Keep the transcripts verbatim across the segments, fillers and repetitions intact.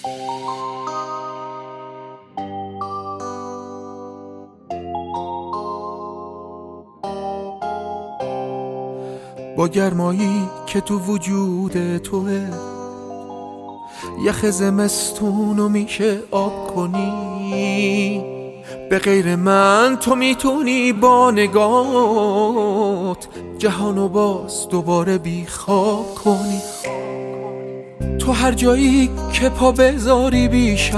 با گرمایی که تو وجود توه، یخ زمستونو میشه آب کنی. به غیر من تو میتونی با نگات جهانو باز دوباره بیخواب کنی. تو هر جایی که پا بذاری بیشک،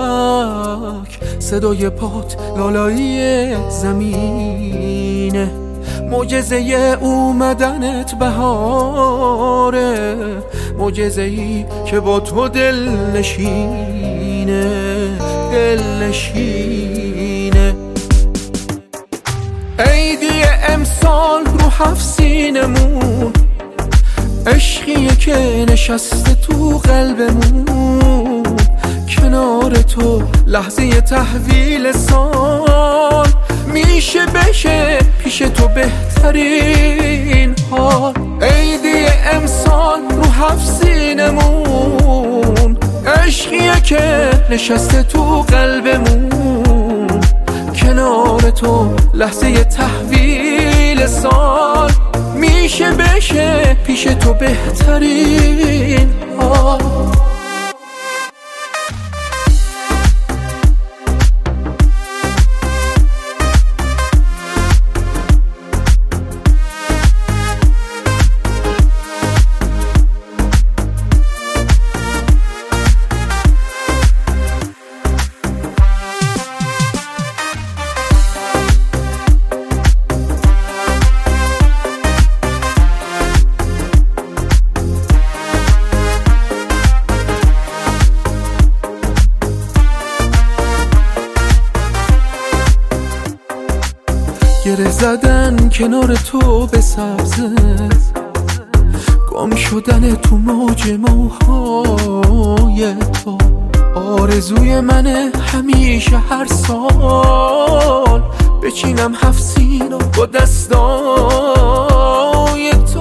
صدای پات لالایی زمینه. معجزه اومدنت بهاره، معجزه ای که با تو دل نشینه، دل نشینه. عیدی امسال رو هفت سینمون، عشقیه که نشسته تو قلبمون. کنار تو لحظه تحویل سال، میشه بشه پیش تو بهترین حال. عیدی امسال رو هفت سینمون، عشقیه که نشسته تو قلبمون. کنار تو لحظه تحویل سال، میشه بشه پیش تو بهترین حال. گره زدن کنار تو به سبزه، گم شدن تو موج موهای تو. آرزوی منه همیشه هر سال بچینم هفت سینا با دستای تو.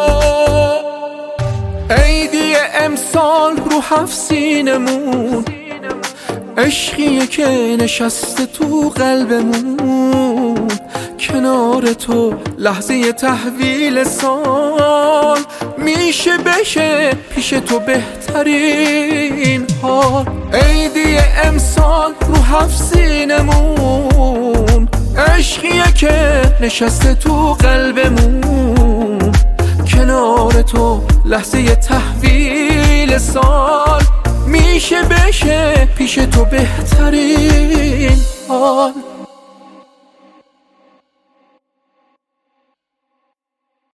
عیدی امسال رو هفت سینمون، عشقیه که نشسته تو قلبمون. کنار تو لحظه تحویل سال، میشه بشه پیش تو بهترین حال. عیدی امسال رو هفت سینمون، عشقیه که نشسته تو قلبمون. کنار تو لحظه تحویل سال، میشه بشه پیش تو بهترین حال.